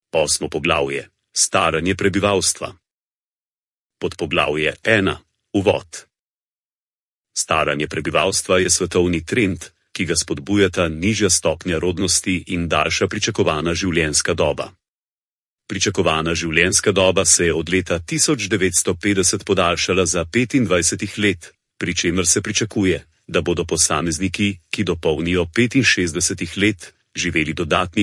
8. poglavje. Staranje prebivalstva. Podpoglavje 1. Uvod. Staranje prebivalstva je svetovni trend, ki ga spodbujata nižja stopnja rodnosti in daljša pričakovana življenjska doba. Pričakovana življenjska doba se je od leta 1950 podaljšala za 25 let, pri čemer se pričakuje, da bodo posamezniki, ki dopolnijo 65 let, živeli dodatnih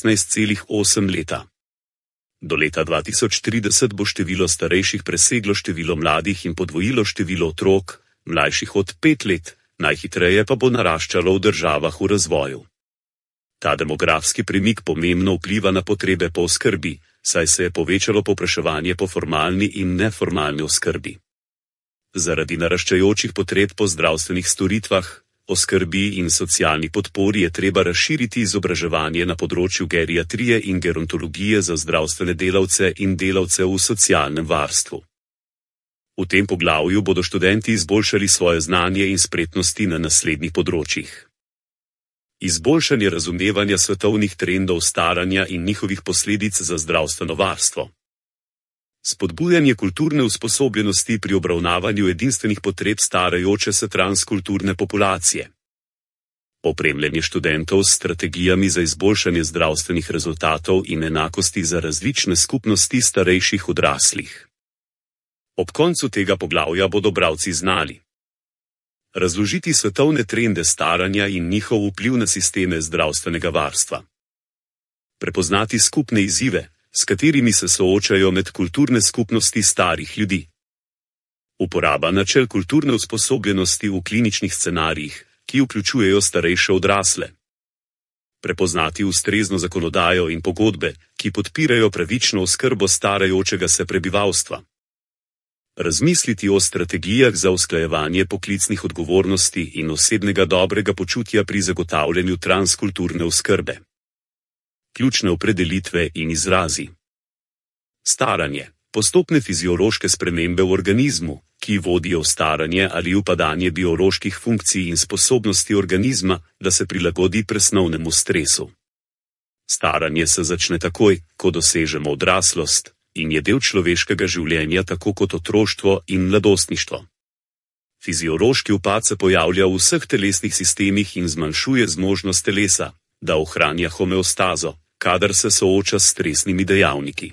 16,8 leta. Do leta 2030 bo število starejših preseglo število mladih in podvojilo število otrok, mlajših od 5 let, najhitreje pa bo naraščalo v državah v razvoju. Ta demografski premik pomembno vpliva na potrebe po oskrbi, saj se je povečalo povpraševanje po formalni in neformalni oskrbi. Zaradi naraščajočih potreb po zdravstvenih storitvah, oskrbi in socialni podpori je treba razširiti izobraževanje na področju geriatrije in gerontologije za zdravstvene delavce in delavce v socialnem varstvu. V tem poglavju bodo študenti izboljšali svoje znanje in spretnosti na naslednjih področjih. Izboljšanje razumevanja svetovnih trendov staranja in njihovih posledic za zdravstveno varstvo. Spodbujanje kulturne usposobljenosti pri obravnavanju edinstvenih potreb starajoče se transkulturne populacije. Opremljanje študentov s strategijami za izboljšanje zdravstvenih rezultatov in enakosti za različne skupnosti starejših odraslih. Ob koncu tega poglavja bodo bralci znali razložiti svetovne trende staranja in njihov vpliv na sisteme zdravstvenega varstva. Prepoznati skupne izzive, s katerimi se soočajo medkulturne skupnosti starih ljudi. Uporaba načel kulturne usposobljenosti v kliničnih scenarijih, ki vključujejo starejše odrasle. Prepoznati ustrezno zakonodajo in pogodbe, ki podpirajo pravično oskrbo starajočega se prebivalstva. Razmisliti o strategijah za usklajevanje poklicnih odgovornosti in osebnega dobrega počutja pri zagotavljanju transkulturne oskrbe. Ključne opredelitve in izrazi. Staranje, postopne fiziološke spremembe v organizmu, ki vodijo v staranje ali upadanje bioloških funkcij in sposobnosti organizma, da se prilagodi presnovnemu stresu. Staranje se začne takoj, ko dosežemo odraslost, in je del človeškega življenja tako kot otroštvo in mladostništvo. Fiziološki upad se pojavlja v vseh telesnih sistemih in zmanjšuje zmožnost telesa, da ohranja homeostazo, kadar se sooča s stresnimi dejavniki.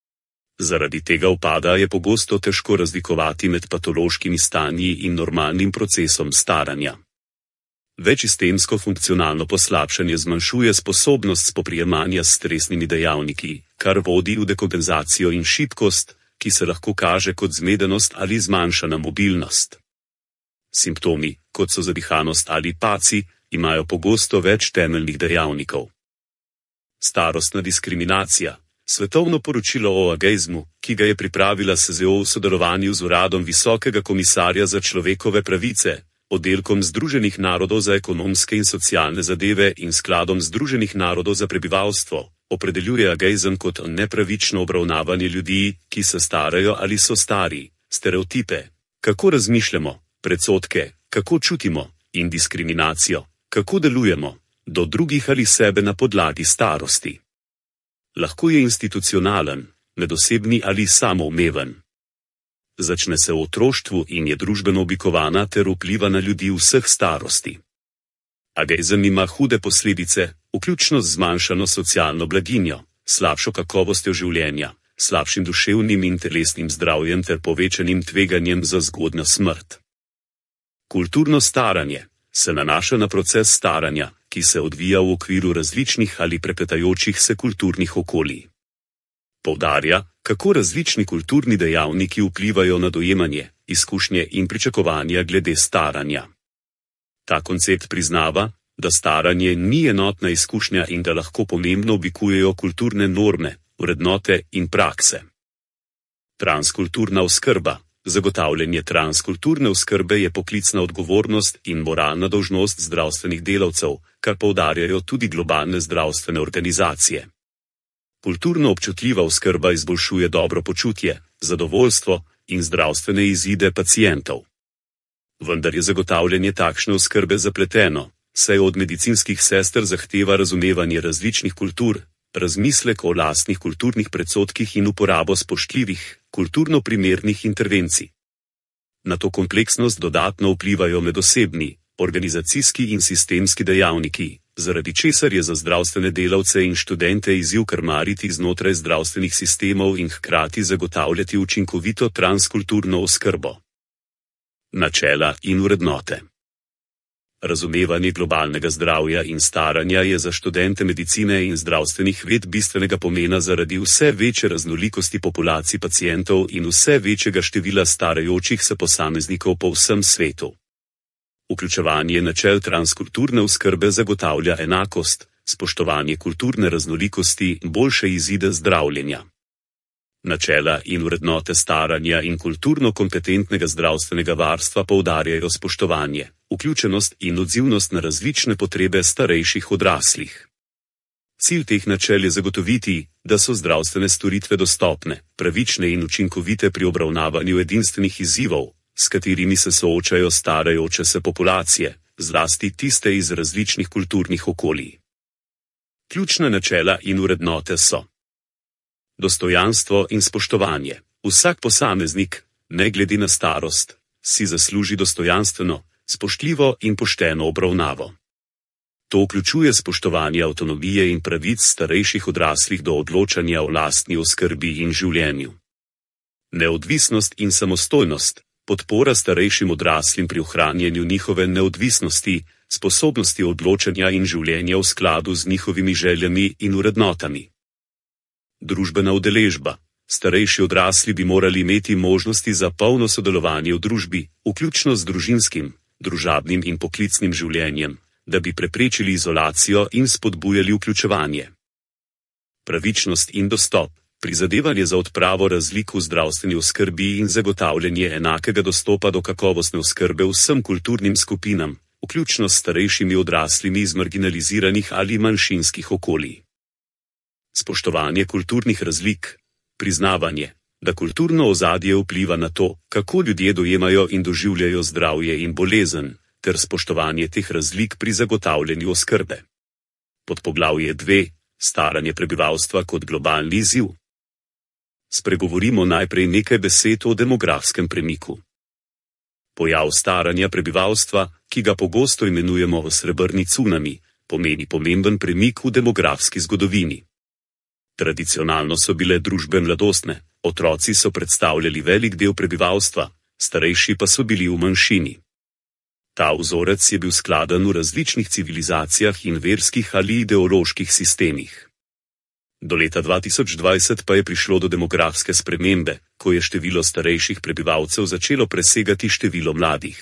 Zaradi tega upada je pogosto težko razlikovati med patološkimi stanji in normalnim procesom staranja. Večsistemsko funkcionalno poslabšanje zmanjšuje sposobnost spoprijemanja s stresnimi dejavniki, kar vodi v dekompenzacijo in šibkost, ki se lahko kaže kot zmedenost ali zmanjšana mobilnost. Simptomi, kot so zadihanost ali paci, imajo pogosto več temeljnih dejavnikov. Starostna diskriminacija. Svetovno poročilo o ageizmu, ki ga je pripravila SZO v sodelovanju z Uradom Visokega komisarja za človekove pravice, Oddelkom Združenih narodov za ekonomske in socialne zadeve in Skladom Združenih narodov za prebivalstvo, opredeljuje ageizem kot nepravično obravnavanje ljudi, ki se starajo ali so stari, stereotipe, kako razmišljamo, predsodke, kako čutimo, in diskriminacijo, kako delujemo do drugih ali sebe na podlagi starosti. Lahko je institucionalen, medosebni ali samoumeven. Začne se v otroštvu in je družbeno oblikovana ter vpliva na ljudi vseh starosti. Ageizem ima hude posledice, vključno z zmanjšano socialno blaginjo, slabšo kakovostjo življenja, slabšim duševnim in telesnim zdravjem ter povečanim tveganjem za zgodnjo smrt. Kulturno staranje se nanaša na proces staranja, ki se odvija v okviru različnih ali prepletajočih se kulturnih okolij. Poudarja, kako različni kulturni dejavniki vplivajo na dojemanje, izkušnje in pričakovanja glede staranja. Ta koncept priznava, da staranje ni enotna izkušnja in da lahko pomembno oblikujejo kulturne norme, vrednote in prakse. Transkulturna oskrba. Zagotavljanje transkulturne oskrbe je poklicna odgovornost in moralna dolžnost zdravstvenih delavcev, kar poudarjajo tudi globalne zdravstvene organizacije. Kulturno občutljiva oskrba izboljšuje dobro počutje, zadovoljstvo in zdravstvene izide pacientov. Vendar je zagotavljanje takšne oskrbe zapleteno, saj od medicinskih sester zahteva razumevanje različnih kultur, razmislek o lastnih kulturnih predsodkih in uporabo spoštljivih, kulturno primernih intervencij. Na to kompleksnost dodatno vplivajo medosebni, organizacijski in sistemski dejavniki, zaradi česar je za zdravstvene delavce in študente izziv krmariti znotraj zdravstvenih sistemov in hkrati zagotavljati učinkovito transkulturno oskrbo. Načela in vrednote. Razumevanje globalnega zdravja in staranja je za študente medicine in zdravstvenih ved bistvenega pomena zaradi vse večje raznolikosti populacij pacientov in vse večjega števila starajočih se posameznikov po vsem svetu. Vključevanje načel transkulturne oskrbe zagotavlja enakost, spoštovanje kulturne raznolikosti, boljše izide zdravljenja. Načela in vrednote staranja in kulturno kompetentnega zdravstvenega varstva poudarjajo spoštovanje, vključenost in odzivnost na različne potrebe starejših odraslih. Cilj teh načel je zagotoviti, da so zdravstvene storitve dostopne, pravične in učinkovite pri obravnavanju edinstvenih izzivov, s katerimi se soočajo starajoče se populacije, zlasti tiste iz različnih kulturnih okolij. Ključna načela in vrednote so: dostojanstvo in spoštovanje. Vsak posameznik, ne glede na starost, si zasluži dostojanstveno, spoštljivo in pošteno obravnavo. To vključuje spoštovanje avtonomije in pravic starejših odraslih do odločanja o lastni oskrbi in življenju. Neodvisnost in samostojnost. Podpora starejšim odraslim pri ohranjanju njihove neodvisnosti, sposobnosti odločanja in življenja v skladu z njihovimi željami in vrednotami. Družbena udeležba. Starejši odrasli bi morali imeti možnosti za polno sodelovanje v družbi, vključno z družinskim, družabnim in poklicnim življenjem, da bi preprečili izolacijo in spodbujali vključevanje. Pravičnost in dostop. Prizadevanje za odpravo razlik v zdravstveni oskrbi in zagotavljanje enakega dostopa do kakovostne oskrbe vsem kulturnim skupinam, vključno s starejšimi odraslimi iz marginaliziranih ali manjšinskih okolij. Spoštovanje kulturnih razlik. Priznavanje, da kulturno ozadje vpliva na to, kako ljudje dojemajo in doživljajo zdravje in bolezen, ter spoštovanje teh razlik pri zagotavljanju oskrbe. Podpoglavje 2. Staranje prebivalstva kot globalni izziv. Spregovorimo najprej nekaj besed o demografskem premiku. Pojav staranja prebivalstva, ki ga pogosto imenujemo srebrni cunami, pomeni pomemben premik v demografski zgodovini. Tradicionalno so bile družbe mladostne, otroci so predstavljali velik del prebivalstva, starejši pa so bili v manjšini. Ta vzorec je bil skladen v različnih civilizacijah in verskih ali ideoloških sistemih. Do leta 2020 pa je prišlo do demografske spremembe, ko je število starejših prebivalcev začelo presegati število mladih.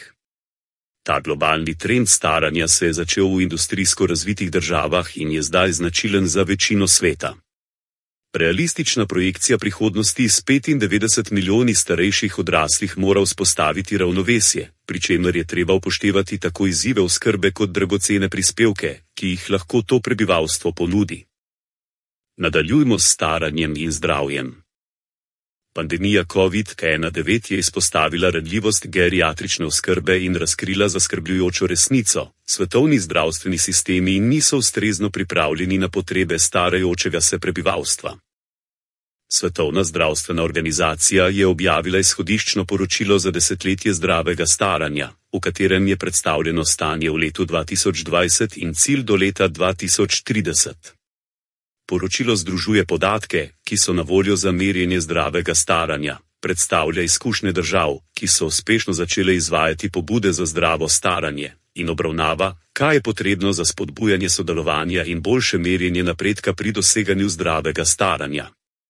Ta globalni trend staranja se je začel v industrijsko razvitih državah in je zdaj značilen za večino sveta. Realistična projekcija prihodnosti s 95 milijoni starejših odraslih mora vzpostaviti ravnovesje, pri čemer je treba upoštevati tako izzive oskrbe kot dragocene prispevke, ki jih lahko to prebivalstvo ponudi. Nadaljujmo s staranjem in zdravjem. Pandemija COVID-19 je izpostavila ranljivost geriatrične oskrbe in razkrila zaskrbljujočo resnico. Svetovni zdravstveni sistemi niso ustrezno pripravljeni na potrebe starajočega se prebivalstva. Svetovna zdravstvena organizacija je objavila izhodiščno poročilo za desetletje zdravega staranja, v katerem je predstavljeno stanje v letu 2020 in cilj do leta 2030. Poročilo združuje podatke, ki so na voljo za merjenje zdravega staranja, predstavlja izkušnje držav, ki so uspešno začele izvajati pobude za zdravo staranje, in obravnava, kaj je potrebno za spodbujanje sodelovanja in boljše merjenje napredka pri doseganju zdravega staranja.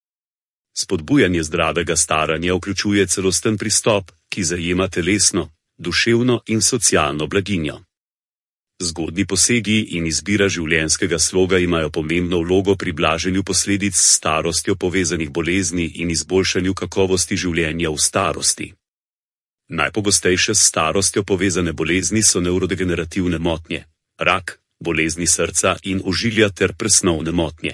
Spodbujanje zdravega staranja vključuje celosten pristop, ki zajema telesno, duševno in socialno blaginjo. Zgodnji posegi in izbira življenjskega sloga imajo pomembno vlogo pri blaženju posledic s starostjo povezanih bolezni in izboljšanju kakovosti življenja v starosti. Najpogostejše s starostjo povezane bolezni so nevrodegenerativne motnje, rak, bolezni srca in ožilja ter presnovne motnje.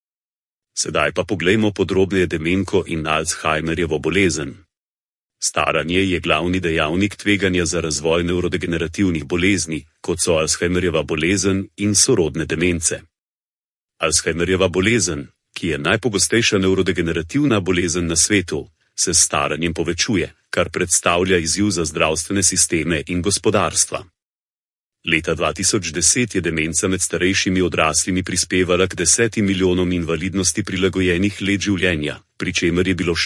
Sedaj pa poglejmo podrobneje demenko in Alzheimerjevo bolezen. Staranje je glavni dejavnik tveganja za razvoj nevrodegenerativnih bolezni, kot so Alzheimerjeva bolezen in sorodne demence. Alzheimerjeva bolezen, ki je najpogostejša nevrodegenerativna bolezen na svetu, se s staranjem povečuje, kar predstavlja izziv za zdravstvene sisteme in gospodarstva. Leta 2010 je demenca med starejšimi odraslimi prispevala k 10 milijonom invalidnosti prilagojenih let življenja, pri čemer je bilo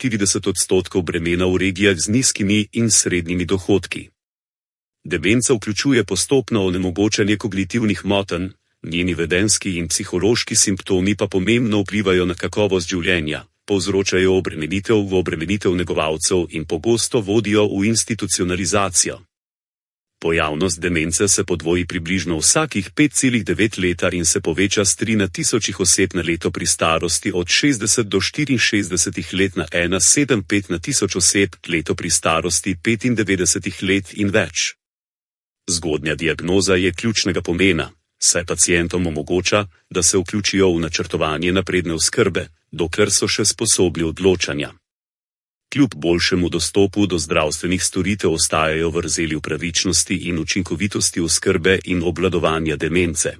44% bremena v regijah z nizkimi in srednjimi dohodki. Demenca vključuje postopno onemogočanje kognitivnih motenj, njeni vedenjski in psihološki simptomi pa pomembno vplivajo na kakovost življenja, povzročajo obremenitev negovalcev in pogosto vodijo v institucionalizacijo. Pojavnost demence se podvoji približno vsakih 5,9 leta in se poveča s 3 na tisočih oseb na leto pri starosti od 60 do 64 let na 1,75 na tisoč oseb leto pri starosti 95 let in več. Zgodnja diagnoza je ključnega pomena, saj pacientom omogoča, da se vključijo v načrtovanje napredne oskrbe, dokler so še sposobni odločanja. Kljub boljšemu dostopu do zdravstvenih storitev ostajajo vrzeli v pravičnosti in učinkovitosti oskrbe in obvladovanja demence.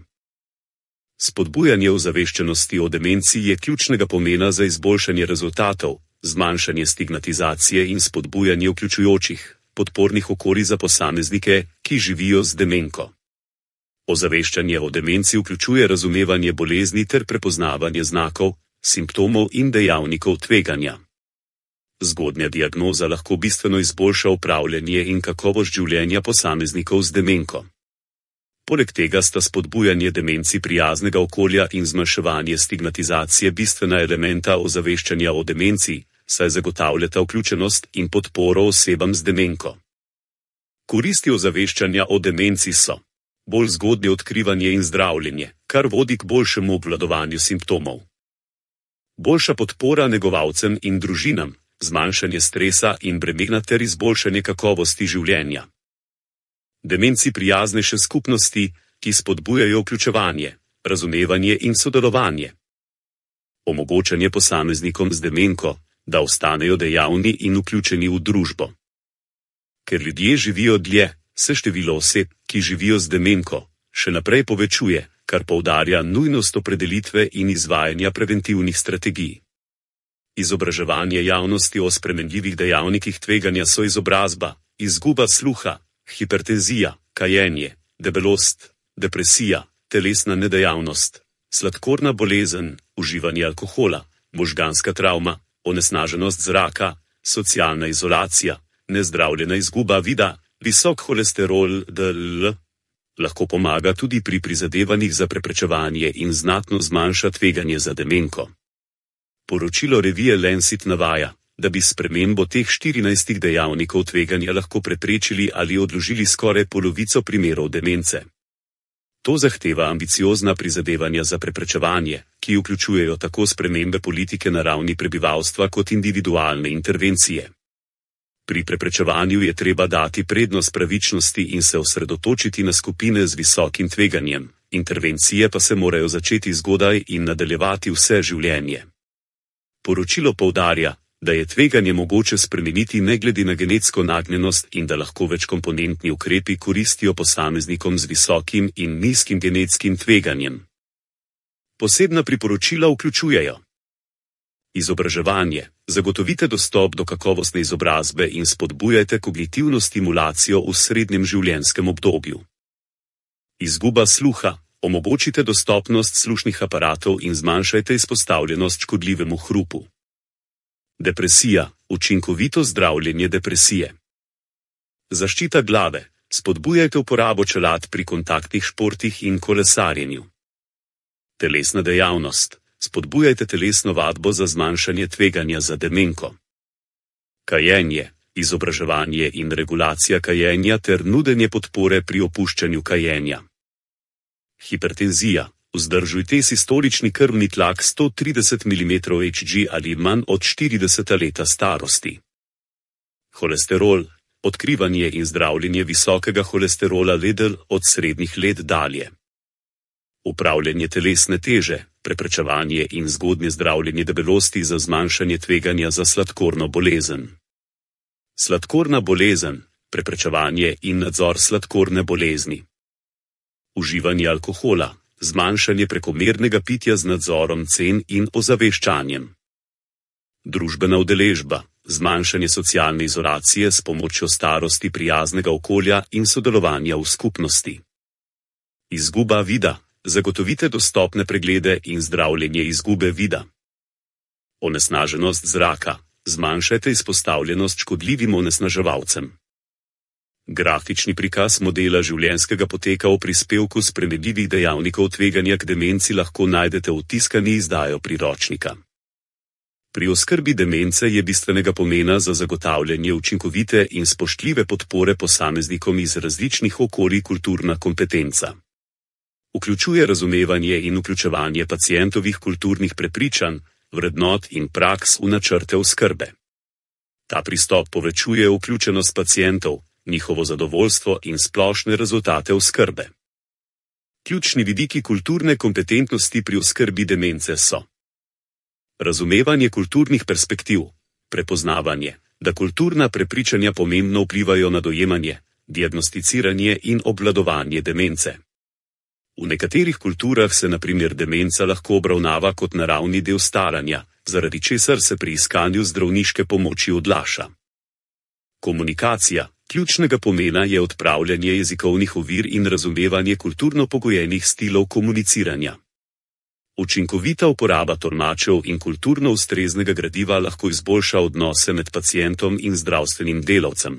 Spodbujanje ozaveščenosti o demenci je ključnega pomena za izboljšanje rezultatov, zmanjšanje stigmatizacije in spodbujanje vključujočih, podpornih okolij za posameznike, ki živijo z demenko. Ozaveščanje o demenci vključuje razumevanje bolezni ter prepoznavanje znakov, simptomov in dejavnikov tveganja. Zgodnja diagnoza lahko bistveno izboljša upravljanje in kakovost življenja posameznikov z demenko. Poleg tega sta spodbujanje demenci prijaznega okolja in zmanjševanje stigmatizacije bistvena elementa ozaveščanja o demenci, saj zagotavljata vključenost in podporo osebam z demenko. Koristi ozaveščanja o demenci so: bolj zgodnje odkrivanje in zdravljenje, kar vodi k boljšemu obvladovanju simptomov. Boljša podpora negovalcem in družinam, zmanjšanje stresa in bremena ter izboljšanje kakovosti življenja. Demenci prijaznejše skupnosti, ki spodbujajo vključevanje, razumevanje in sodelovanje. Omogočanje posameznikom z demenko, da ostanejo dejavni in vključeni v družbo. Ker ljudje živijo dlje, se število oseb, ki živijo z demenko, še naprej povečuje, kar poudarja nujnost opredelitve in izvajanja preventivnih strategij. Izobraževanje javnosti o spremenljivih dejavnikih tveganja so izobrazba, izguba sluha, hipertenzija, kajenje, debelost, depresija, telesna nedejavnost, sladkorna bolezen, uživanje alkohola, možganska travma, onesnaženost zraka, socialna izolacija, nezdravljena izguba vida, visok holesterol DL. Lahko pomaga tudi pri prizadevanjih za preprečevanje in znatno zmanjša tveganje za demenko. Poročilo revije Lancet navaja, da bi s spremembo teh 14 dejavnikov tveganja lahko preprečili ali odložili skoraj polovico primerov demence. To zahteva ambiciozna prizadevanja za preprečevanje, ki vključujejo tako spremembe politike na ravni prebivalstva kot individualne intervencije. Pri preprečevanju je treba dati prednost pravičnosti in se osredotočiti na skupine z visokim tveganjem, intervencije pa se morajo začeti zgodaj in nadaljevati vse življenje. Poročilo poudarja, da je tveganje mogoče spremeniti ne glede na genetsko nagnjenost in da lahko večkomponentni ukrepi koristijo posameznikom z visokim in nizkim genetskim tveganjem. Posebna priporočila vključujejo: izobraževanje, zagotovite dostop do kakovostne izobrazbe in spodbujajte kognitivno stimulacijo v srednjem življenjskem obdobju. Izguba sluha, omogočite dostopnost slušnih aparatov in zmanjšajte izpostavljenost škodljivemu hrupu. Depresija, učinkovito zdravljenje depresije. Zaščita glave, spodbujajte uporabo čelad pri kontaktnih športih in kolesarjenju. Telesna dejavnost, spodbujajte telesno vadbo za zmanjšanje tveganja za demenko. Kajenje, izobraževanje in regulacija kajenja ter nudenje podpore pri opuščanju kajenja. Hipertenzija, vzdržujte sistolični krvni tlak 130 mm/Hg ali manj od 40 leta starosti. Holesterol, odkrivanje in zdravljenje visokega holesterola LDL od srednjih let dalje. Upravljanje telesne teže, preprečevanje in zgodnje zdravljenje debelosti za zmanjšanje tveganja za sladkorno bolezen. Sladkorna bolezen, preprečevanje in nadzor sladkorne bolezni. Uživanje alkohola, zmanjšanje prekomernega pitja z nadzorom cen in ozaveščanjem. Družbena udeležba, zmanjšanje socialne izolacije s pomočjo starosti prijaznega okolja in sodelovanja v skupnosti. Izguba vida, zagotovite dostopne preglede in zdravljenje izgube vida. Onesnaženost zraka, zmanjšajte izpostavljenost škodljivim onesnaževalcem. Grafični prikaz modela življenjskega poteka v prispevku spremenljivih dejavnikov tveganja k demenci lahko najdete v tiskani izdajo priročnika. Pri oskrbi demence je bistvenega pomena za zagotavljanje učinkovite in spoštljive podpore posameznikom iz različnih okolij kulturna kompetenca. Vključuje razumevanje in vključevanje pacientovih kulturnih prepričanj, vrednot in praks v načrte oskrbe. Ta pristop povečuje vključenost pacientov, njihovo zadovoljstvo in splošne rezultate oskrbe. Ključni vidiki kulturne kompetentnosti pri oskrbi demence so: razumevanje kulturnih perspektiv, prepoznavanje, da kulturna prepričanja pomembno vplivajo na dojemanje, diagnosticiranje in obvladovanje demence. V nekaterih kulturah se na primer demenca lahko obravnava kot naravni del staranja, zaradi česar se pri iskanju zdravniške pomoči odlaša. Komunikacija, ključnega pomena je odpravljanje jezikovnih ovir in razumevanje kulturno pogojenih stilov komuniciranja. Učinkovita uporaba tolmačev in kulturno ustreznega gradiva lahko izboljša odnose med pacientom in zdravstvenim delavcem.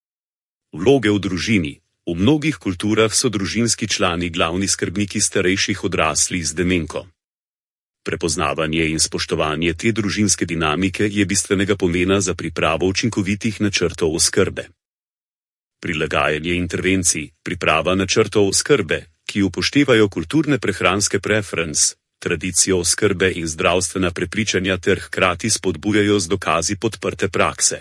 Vloge v družini. V mnogih kulturah so družinski člani glavni skrbniki starejših odraslih z demenko. Prepoznavanje in spoštovanje te družinske dinamike je bistvenega pomena za pripravo učinkovitih načrtov oskrbe. Prilagajanje intervencij, priprava načrtov oskrbe, ki upoštevajo kulturne prehranske preference, tradicijo oskrbe in zdravstvena prepričanja ter hkrati spodbujajo z dokazi podprte prakse.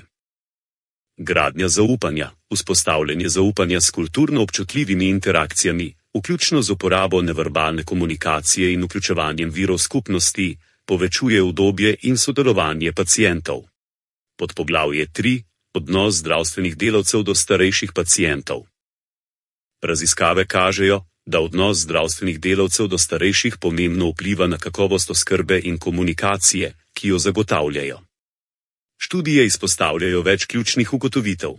Gradnja zaupanja, vzpostavljanje zaupanja s kulturno občutljivimi interakcijami, vključno z uporabo neverbalne komunikacije in vključevanjem virov skupnosti, povečuje udobje in sodelovanje pacientov. Podpoglavje 3. Odnos zdravstvenih delavcev do starejših pacientov. Raziskave kažejo, da odnos zdravstvenih delavcev do starejših pomembno vpliva na kakovost oskrbe in komunikacije, ki jo zagotavljajo. Študije izpostavljajo več ključnih ugotovitev.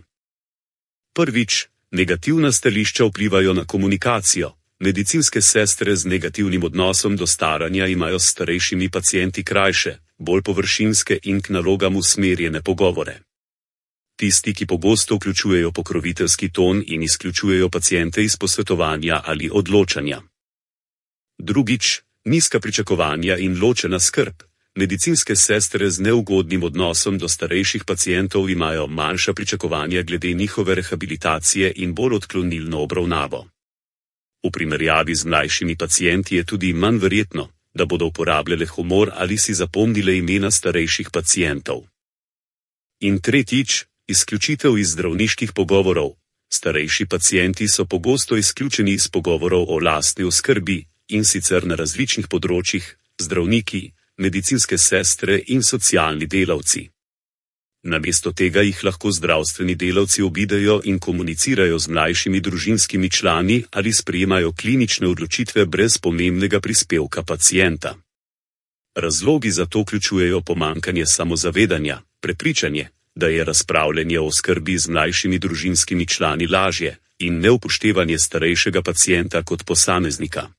Prvič, negativna stališča vplivajo na komunikacijo. Medicinske sestre z negativnim odnosom do staranja imajo s starejšimi pacienti krajše, bolj površinske in k nalogam usmerjene pogovore. Tisti, ki pogosto vključujejo pokroviteljski ton in izključujejo paciente iz posvetovanja ali odločanja. Drugič, nizka pričakovanja in ločena skrb. Medicinske sestre z neugodnim odnosom do starejših pacientov imajo manjša pričakovanja glede njihove rehabilitacije in bolj odklonilno obravnavo. V primerjavi z mlajšimi pacienti je tudi manj verjetno, da bodo uporabljale humor ali si zapomnile imena starejših pacientov. In tretjič, izključitev iz zdravniških pogovorov. Starejši pacienti so pogosto izključeni iz pogovorov o lastni oskrbi, in sicer na različnih področjih, zdravniki, medicinske sestre in socialni delavci. Namesto tega jih lahko zdravstveni delavci obidejo in komunicirajo z mlajšimi družinskimi člani ali sprejemajo klinične odločitve brez pomembnega prispevka pacienta. Razlogi za to vključujejo pomanjkanje samozavedanja, prepričanje, da je razpravljanje o skrbi z mlajšimi družinskimi člani lažje, in neupoštevanje starejšega pacienta kot posameznika.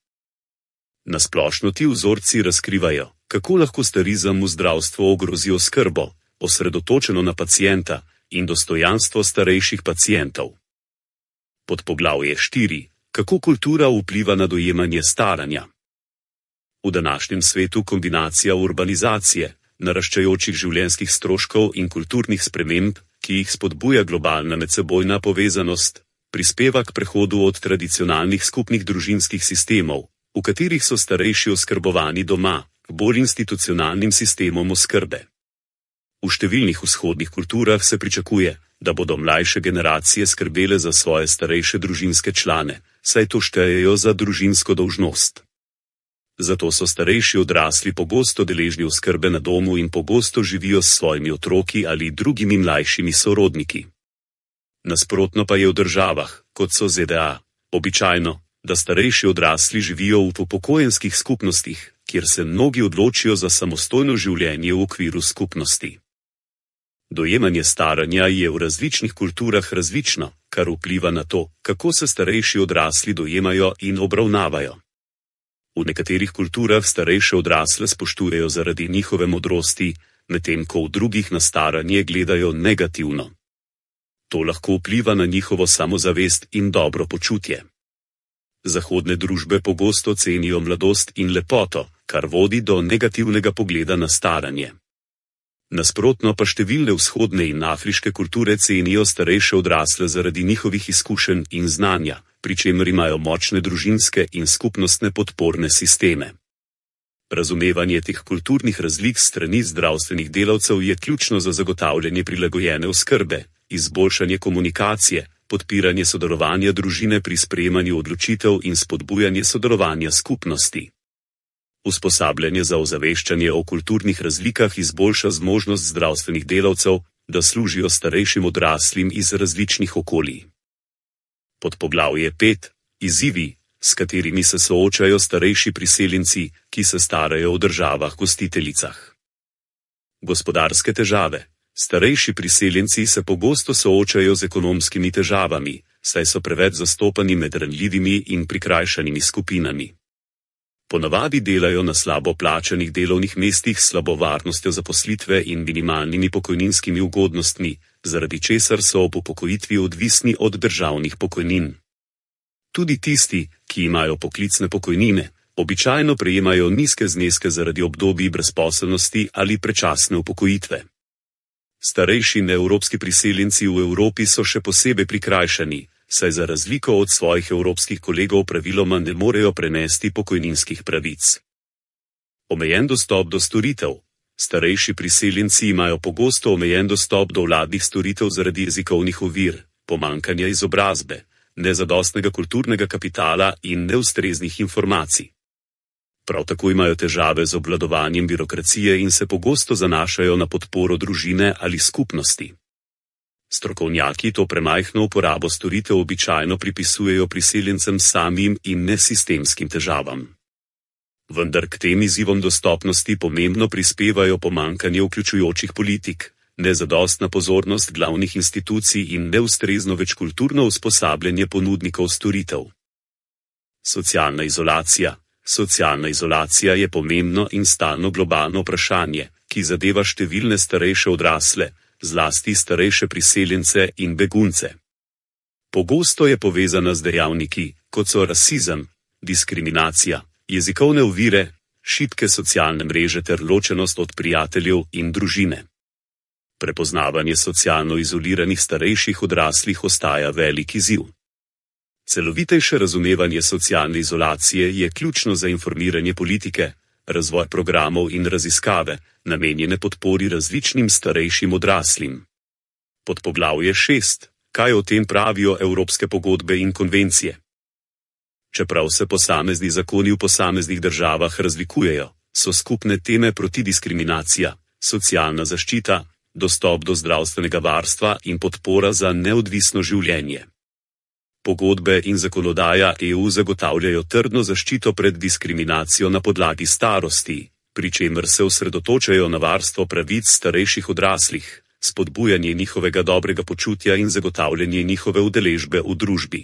Na splošno ti vzorci razkrivajo, kako lahko starizem v zdravstvu ogrozi oskrbo, osredotočeno na pacienta in dostojanstvo starejših pacientov. Podpoglavje 4. Kako kultura vpliva na dojemanje staranja. V današnjem svetu kombinacija urbanizacije, naraščajočih življenjskih stroškov in kulturnih sprememb, ki jih spodbuja globalna medsebojna povezanost, prispeva k prehodu od tradicionalnih skupnih družinskih sistemov, v katerih so starejši oskrbovani doma, k bolj institucionalnim sistemom oskrbe. V številnih vzhodnih kulturah se pričakuje, da bodo mlajše generacije skrbele za svoje starejše družinske člane, saj to štejejo za družinsko dolžnost. Zato so starejši odrasli pogosto deležni oskrbe na domu in pogosto živijo s svojimi otroki ali drugimi mlajšimi sorodniki. Nasprotno pa je v državah, kot so ZDA, običajno, da starejši odrasli živijo v upokojenskih skupnostih, kjer se mnogi odločijo za samostojno življenje v okviru skupnosti. Dojemanje staranja je v različnih kulturah različno, kar vpliva na to, kako se starejši odrasli dojemajo in obravnavajo. V nekaterih kulturah starejše odrasle spoštujejo zaradi njihove modrosti, medtem ko v drugih na staranje gledajo negativno. To lahko vpliva na njihovo samozavest in dobro počutje. Zahodne družbe pogosto cenijo mladost in lepoto, kar vodi do negativnega pogleda na staranje. Nasprotno pa številne vzhodne in afriške kulture cenijo starejše odrasle zaradi njihovih izkušenj in znanja, pri čemer imajo močne družinske in skupnostne podporne sisteme. Razumevanje teh kulturnih razlik s strani zdravstvenih delavcev je ključno za zagotavljanje prilagojene oskrbe, izboljšanje komunikacije, podpiranje sodelovanja družine pri sprejemanju odločitev in spodbujanje sodelovanja skupnosti. Usposabljanje za ozaveščanje o kulturnih razlikah izboljša zmožnost zdravstvenih delavcev, da služijo starejšim odraslim iz različnih okolij. Podpoglavje 5. Izzivi, s katerimi se soočajo starejši priseljenci, ki se starajo v državah gostiteljicah. Gospodarske težave. Starejši priseljenci se pogosto soočajo z ekonomskimi težavami, saj so preveč zastopani med ranljivimi in prikrajšanimi skupinami. Ponavadi delajo na slabo plačanih delovnih mestih s slabo varnostjo zaposlitve in minimalnimi pokojninskimi ugodnostmi, zaradi česar so ob upokojitvi odvisni od državnih pokojnin. Tudi tisti, ki imajo poklicne pokojnine, običajno prejemajo nizke zneske zaradi obdobij brezposelnosti ali predčasne upokojitve. Starejši neevropski priseljenci v Evropi so še posebej prikrajšani, saj za razliko od svojih evropskih kolegov praviloma ne morejo prenesti pokojninskih pravic. Omejen dostop do storitev. Starejši priseljenci imajo pogosto omejen dostop do vladnih storitev zaradi jezikovnih ovir, pomanjkanja izobrazbe, nezadostnega kulturnega kapitala in neustreznih informacij. Prav tako imajo težave z obvladovanjem birokracije in se pogosto zanašajo na podporo družine ali skupnosti. Strokovnjaki to premajhno uporabo storitev običajno pripisujejo priseljencem samim in nesistemskim težavam. Vendar k tem izzivom dostopnosti pomembno prispevajo pomanjkanje vključujočih politik, nezadostna pozornost glavnih institucij in neustrezno večkulturno usposabljanje ponudnikov storitev. Socialna izolacija. Socialna izolacija je pomembno in stalno globalno vprašanje, ki zadeva številne starejše odrasle, zlasti starejše priseljence in begunce. Pogosto je povezana z dejavniki, kot so rasizem, diskriminacija, jezikovne ovire, šibke socialne mreže ter ločenost od prijateljev in družine. Prepoznavanje socialno izoliranih starejših odraslih ostaja velik izziv. Celovitejše razumevanje socialne izolacije je ključno za informiranje politike, razvoj programov in raziskave, namenjene podpori različnim starejšim odraslim. Podpoglavje 6. Kaj o tem pravijo evropske pogodbe in konvencije? Čeprav se posamezni zakoni v posameznih državah razlikujejo, so skupne teme protidiskriminacija, socialna zaščita, dostop do zdravstvenega varstva in podpora za neodvisno življenje. Pogodbe in zakonodaja EU zagotavljajo trdno zaščito pred diskriminacijo na podlagi starosti, pri čemer se osredotočajo na varstvo pravic starejših odraslih, spodbujanje njihovega dobrega počutja in zagotavljanje njihove udeležbe v družbi.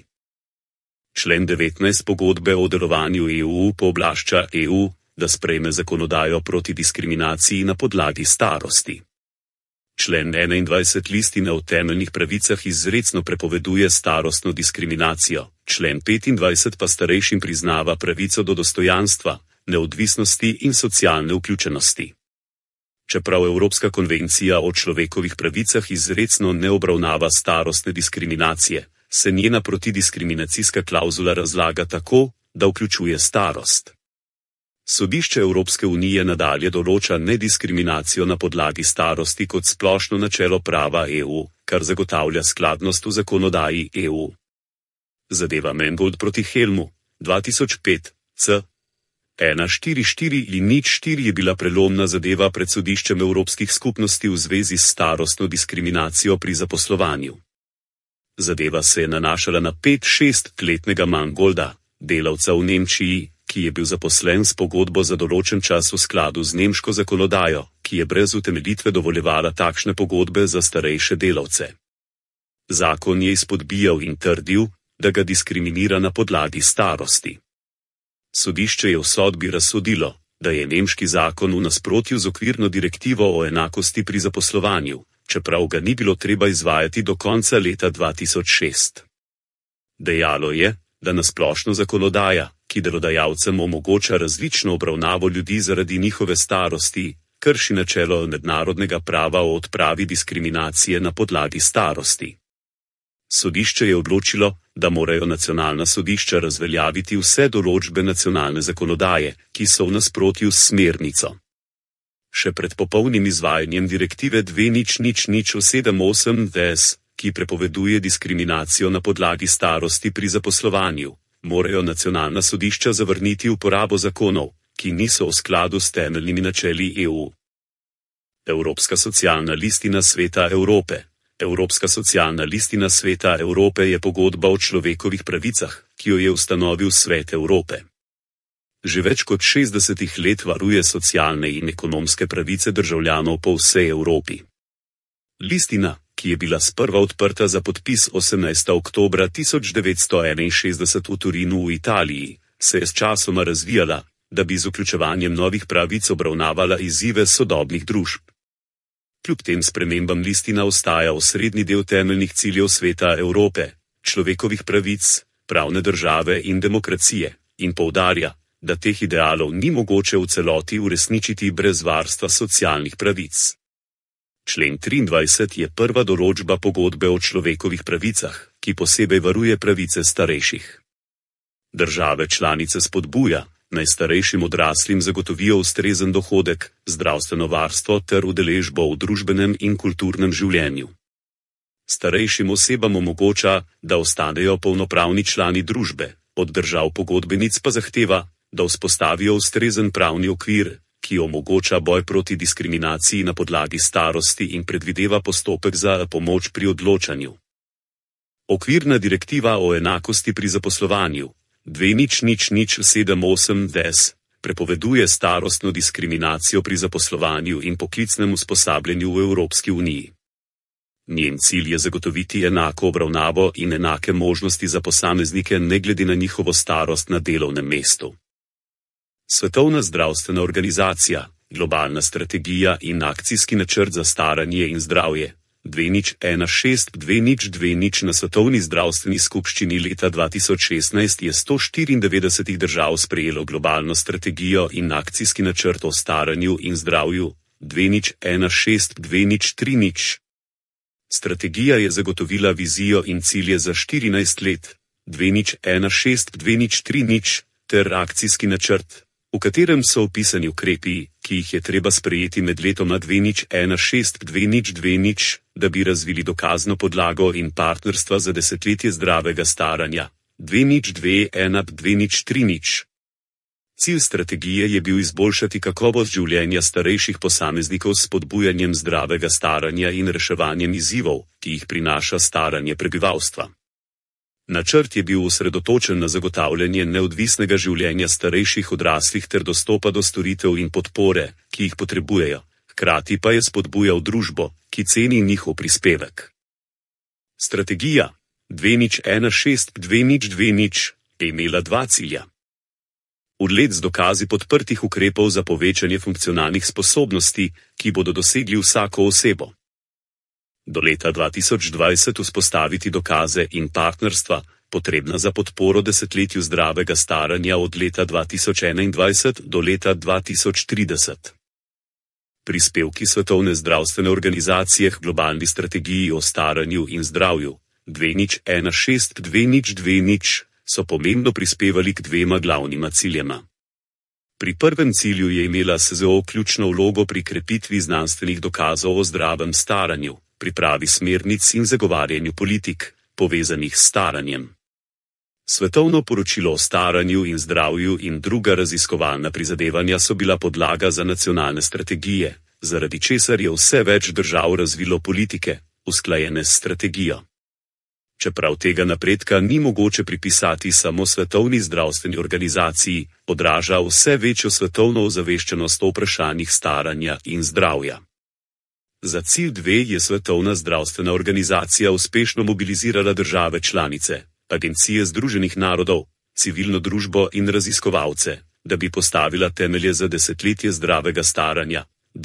Člen 19 pogodbe o delovanju EU pooblašča EU, da sprejme zakonodajo proti diskriminaciji na podlagi starosti. Člen 21 listine o temeljnih pravicah izrecno prepoveduje starostno diskriminacijo, člen 25 pa starejšim priznava pravico do dostojanstva, neodvisnosti in socialne vključenosti. Čeprav Evropska konvencija o človekovih pravicah izrecno ne obravnava starostne diskriminacije, se njena protidiskriminacijska klavzula razlaga tako, da vključuje starost. Sodišče Evropske unije nadalje določa nediskriminacijo na podlagi starosti kot splošno načelo prava EU, kar zagotavlja skladnost v zakonodaji EU. Zadeva Mangold proti Helmu, 2005, c. 144/04 je bila prelomna zadeva pred sodiščem Evropskih skupnosti v zvezi s starostno diskriminacijo pri zaposlovanju. Zadeva se je nanašala na 5-6-letnega Mangolda, delavca v Nemčiji, ki je bil zaposlen s pogodbo za določen čas v skladu z nemško zakonodajo, ki je brez utemeljitve dovoljevala takšne pogodbe za starejše delavce. Zakon je izpodbijal in trdil, da ga diskriminira na podlagi starosti. Sodišče je v sodbi razsodilo, da je nemški zakon v nasprotju z okvirno direktivo o enakosti pri zaposlovanju, čeprav ga ni bilo treba izvajati do konca leta 2006. Dejalo je, da nasplošno zakonodaja, ki delodajalcem omogoča različno obravnavo ljudi zaradi njihove starosti, krši načelo mednarodnega prava o odpravi diskriminacije na podlagi starosti. Sodišče je odločilo, da morajo nacionalna sodišča razveljaviti vse določbe nacionalne zakonodaje, ki so v nasprotju s smernico. Še pred popolnim izvajanjem direktive 2000/78/DS, ki prepoveduje diskriminacijo na podlagi starosti pri zaposlovanju, morajo nacionalna sodišča zavrniti uporabo zakonov, ki niso v skladu s temeljnimi načeli EU. Evropska socialna listina Sveta Evrope. Evropska socialna listina Sveta Evrope je pogodba o človekovih pravicah, ki jo je ustanovil Svet Evrope. Že več kot 60 let varuje socialne in ekonomske pravice državljanov po vsej Evropi. Listina, ki je bila sprva odprta za podpis 18. oktobra 1961 v Turinu v Italiji, se je sčasoma razvijala, da bi z vključevanjem novih pravic obravnavala izzive sodobnih družb. Kljub tem spremembam listina ostaja osrednji del temeljnih ciljev Sveta Evrope, človekovih pravic, pravne države in demokracije, in poudarja, da teh idealov ni mogoče v celoti uresničiti brez varstva socialnih pravic. Člen 23 je prva določba pogodbe o človekovih pravicah, ki posebej varuje pravice starejših. Države članice spodbuja, naj starejšim odraslim zagotovijo ustrezen dohodek, zdravstveno varstvo ter udeležbo v družbenem in kulturnem življenju. Starejšim osebam omogoča, da ostanejo polnopravni člani družbe, od držav pogodbenic pa zahteva, da vzpostavijo ustrezen pravni okvir, ki omogoča boj proti diskriminaciji na podlagi starosti in predvideva postopek za pomoč pri odločanju. Okvirna direktiva o enakosti pri zaposlovanju 2000/78/DS prepoveduje starostno diskriminacijo pri zaposlovanju in poklicnem usposabljanju v Evropski uniji. Njen cilj je zagotoviti enako obravnavo in enake možnosti za posameznike ne glede na njihovo starost na delovnem mestu. Svetovna zdravstvena organizacija, globalna strategija in akcijski načrt za staranje in zdravje 2016-2020 na Svetovni zdravstveni skupščini leta 2016 je 194 držav sprejelo globalno strategijo in akcijski načrt o staranju in zdravju 2016-2030. Strategija je zagotovila vizijo in cilje za 14 let 2016-2030 ter akcijski načrt, v katerem so opisani ukrepi, ki jih je treba sprejeti med letoma 2016-2020, da bi razvili dokazno podlago in partnerstva za desetletje zdravega staranja 2021-2030. Cilj strategije je bil izboljšati kakovost življenja starejših posameznikov s spodbujanjem zdravega staranja in reševanjem izzivov, ki jih prinaša staranje prebivalstva. Načrt je bil osredotočen na zagotavljanje neodvisnega življenja starejših odraslih ter dostopa do storitev in podpore, ki jih potrebujejo, hkrati pa je spodbujal družbo, ki ceni njihov prispevek. Strategija 2016-2020 je imela dva cilja. Udlet z dokazi podprtih ukrepov za povečanje funkcionalnih sposobnosti, ki bodo dosegli vsako osebo. Do leta 2020 vzpostaviti dokaze in partnerstva, potrebna za podporo desetletju zdravega staranja od leta 2021 do leta 2030. Prispevki Svetovne zdravstvene organizacije k globalni strategiji o staranju in zdravju 2016-2020 so pomembno prispevali k dvema glavnima ciljema. Pri prvem cilju je imela SZO ključno vlogo pri krepitvi znanstvenih dokazov o zdravem staranju, pripravi smernic in zagovarjanju politik, povezanih s staranjem. Svetovno poročilo o staranju in zdravju in druga raziskovalna prizadevanja so bila podlaga za nacionalne strategije, zaradi česar je vse več držav razvilo politike, usklajene s strategijo. čeprav tega napredka ni mogoče pripisati samo Svetovni zdravstveni organizaciji, odraža vse večjo svetovno ozaveščenost o vprašanjih staranja in zdravja. Za cilj 2 je Svetovna zdravstvena organizacija uspešno mobilizirala države članice, agencije Združenih narodov, civilno družbo in raziskovalce, da bi postavila temelje za desetletje zdravega staranja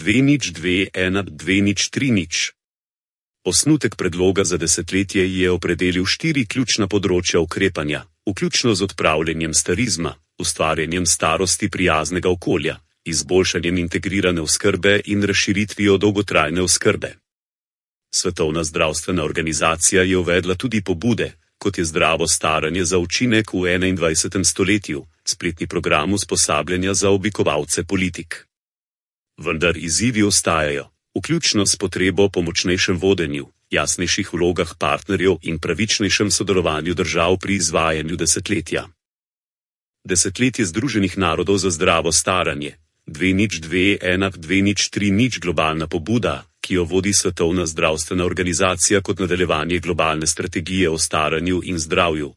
2021-2030. Osnutek predloga za desetletje je opredelil 4 ključna področja ukrepanja, vključno z odpravljanjem starizma, ustvarjanjem starosti prijaznega okolja, izboljšanjem integrirane oskrbe in razširitvijo dolgotrajne oskrbe. Svetovna zdravstvena organizacija je uvedla tudi pobude, kot je zdravo staranje za učinek v 21. stoletju, spletni program usposabljanja za oblikovalce politik. Vendar izzivi ostajajo, vključno s potrebo po močnejšem vodenju, jasnejših vlogah partnerjev in pravičnejšem sodelovanju držav pri izvajanju desetletja. Desetletje Združenih narodov za zdravo staranje 2021-2030 globalna pobuda, ki jo vodi Svetovna zdravstvena organizacija kot nadaljevanje globalne strategije o staranju in zdravju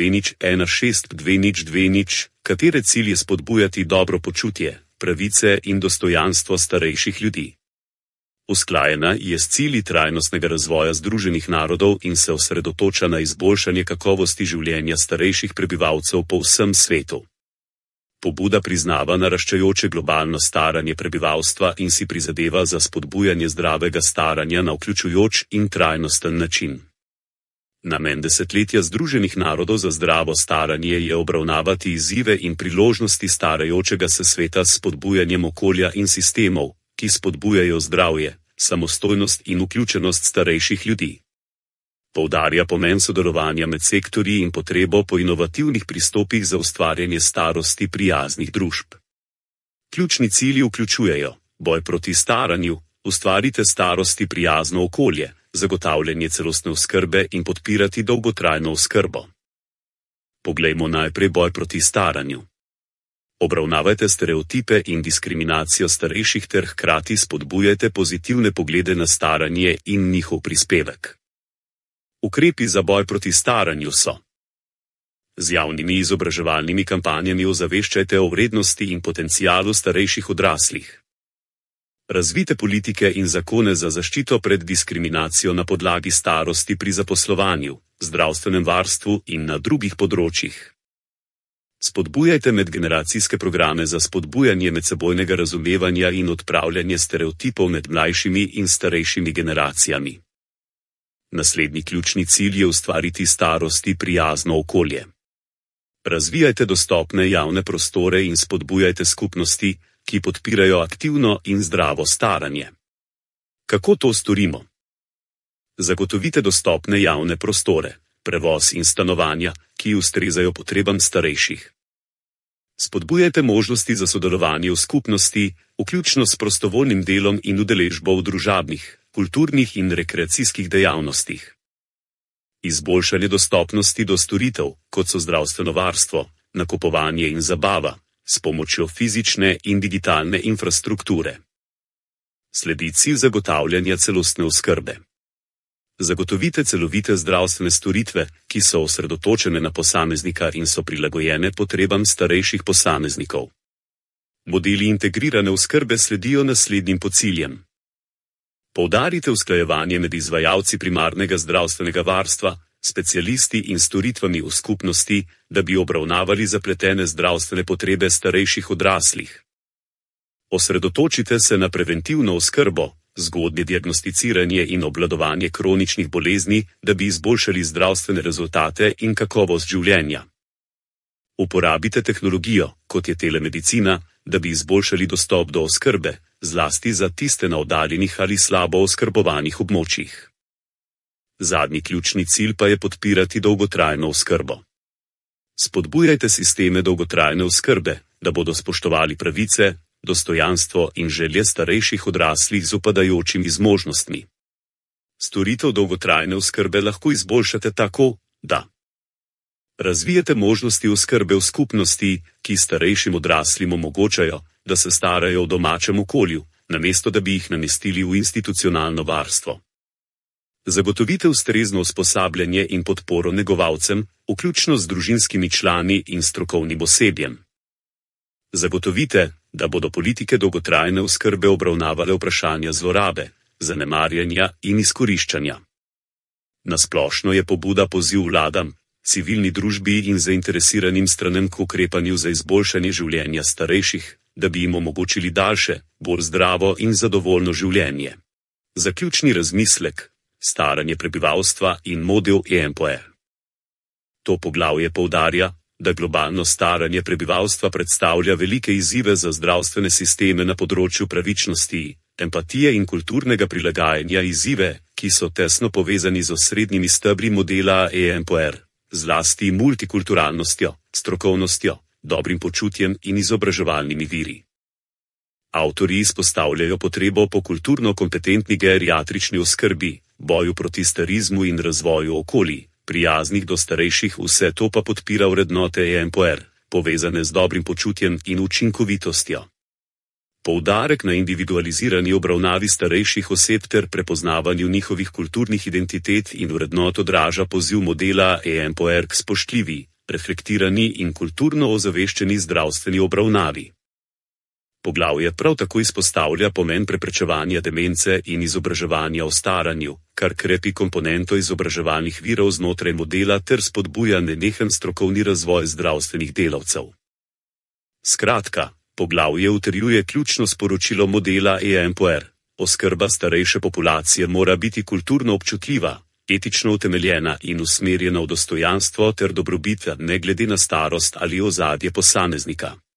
2016-2020, katere cilj je spodbujati dobro počutje, pravice in dostojanstvo starejših ljudi. Usklajena je s cilji trajnostnega razvoja Združenih narodov in se osredotoča na izboljšanje kakovosti življenja starejših prebivalcev po vsem svetu. Pobuda priznava naraščajoče globalno staranje prebivalstva in si prizadeva za spodbujanje zdravega staranja na vključujoč in trajnosten način. Namen desetletja Združenih narodov za zdravo staranje je obravnavati izzive in priložnosti starajočega se sveta s spodbujanjem okolja in sistemov, ki spodbujajo zdravje, samostojnost in vključenost starejših ljudi. Poudarja pomen sodelovanja med sektorji in potrebo po inovativnih pristopih za ustvarjanje starosti prijaznih družb. Ključni cilji vključujejo boj proti staranju, ustvarite starosti prijazno okolje, zagotavljanje celostne oskrbe in podpirati dolgotrajno oskrbo. Poglejmo najprej boj proti staranju. Obravnavajte stereotipe in diskriminacijo starejših ter hkrati spodbujajte pozitivne poglede na staranje in njihov prispevek. Ukrepi za boj proti staranju so: z javnimi izobraževalnimi kampanjami ozaveščajte o vrednosti in potencialu starejših odraslih. Razvite politike in zakone za zaščito pred diskriminacijo na podlagi starosti pri zaposlovanju, zdravstvenem varstvu in na drugih področjih. Spodbujajte medgeneracijske programe za spodbujanje medsebojnega razumevanja in odpravljanje stereotipov med mlajšimi in starejšimi generacijami. Naslednji ključni cilj je ustvariti starosti prijazno okolje. Razvijajte dostopne javne prostore in spodbujajte skupnosti, ki podpirajo aktivno in zdravo staranje. Kako to storimo? Zagotovite dostopne javne prostore, prevoz in stanovanja, ki ustrezajo potrebam starejših. Spodbujajte možnosti za sodelovanje v skupnosti, vključno s prostovoljnim delom in udeležbo v družabnih, kulturnih in rekreacijskih dejavnostih. Izboljšanje dostopnosti do storitev, kot so zdravstveno varstvo, nakupovanje in zabava, s pomočjo fizične in digitalne infrastrukture. Sledi cilj zagotavljanja celostne oskrbe. Zagotovite celovite zdravstvene storitve, ki so osredotočene na posameznika in so prilagojene potrebam starejših posameznikov. Modeli integrirane oskrbe sledijo naslednjim ciljem. Poudarite usklajevanje med izvajalci primarnega zdravstvenega varstva, specialisti in storitvami v skupnosti, da bi obravnavali zapletene zdravstvene potrebe starejših odraslih. Osredotočite se na preventivno oskrbo, zgodnje diagnosticiranje in obvladovanje kroničnih bolezni, da bi izboljšali zdravstvene rezultate in kakovost življenja. Uporabite tehnologijo, kot je telemedicina, da bi izboljšali dostop do oskrbe, zlasti za tiste na oddaljenih ali slabo oskrbovanih območjih. Zadnji ključni cilj pa je podpirati dolgotrajno oskrbo. Spodbujajte sisteme dolgotrajne oskrbe, da bodo spoštovali pravice, dostojanstvo in želje starejših odraslih z upadajočimi zmožnostmi. Storitev dolgotrajne oskrbe lahko izboljšate tako, da razvijete možnosti oskrbe v skupnosti, ki starejšim odraslim omogočajo, da se starajo v domačem okolju, namesto da bi jih namestili v institucionalno varstvo. Zagotovite ustrezno usposabljanje in podporo negovalcem, vključno z družinskimi člani in strokovnim osebjem. Zagotovite, da bodo politike dolgotrajne oskrbe obravnavale vprašanja zlorabe, zanemarjanja in izkoriščanja. Nasplošno je pobuda poziv vladam, civilni družbi in zainteresiranim stranem k ukrepanju za izboljšanje življenja starejših, da bi jim omogočili daljše, bolj zdravo in zadovoljno življenje. Zaključni razmislek: staranje prebivalstva in model EMPOE. To poglavje poudarja, da globalno staranje prebivalstva predstavlja velike izzive za zdravstvene sisteme na področju pravičnosti, empatije in kulturnega prilagajanja, izzive, ki so tesno povezani z osrednjimi stebri modela EMPOE, zlasti multikulturalnostjo, strokovnostjo, dobrim počutjem in izobraževalnimi viri. Avtorji izpostavljajo potrebo po kulturno kompetentni geriatrični oskrbi, boju proti starizmu in razvoju okolij, prijaznih do starejših, vse to pa podpira vrednote EMPOE, povezane z dobrim počutjem in učinkovitostjo. Poudarek na individualizirani obravnavi starejših oseb ter prepoznavanju njihovih kulturnih identitet in vrednot odraža poziv modela EMPOE k spoštljivi, reflektirani in kulturno ozaveščeni zdravstveni obravnavi. Poglavje prav tako izpostavlja pomen preprečevanja demence in izobraževanja o staranju, kar krepi komponento izobraževalnih virov znotraj modela ter spodbuja nenehen strokovni razvoj zdravstvenih delavcev. Skratka, poglavje utrjuje ključno sporočilo modela EMPOE: oskrba starejše populacije mora biti kulturno občutljiva, etično utemeljena in usmerjena v dostojanstvo ter dobrobit, ne glede na starost ali ozadje posameznika.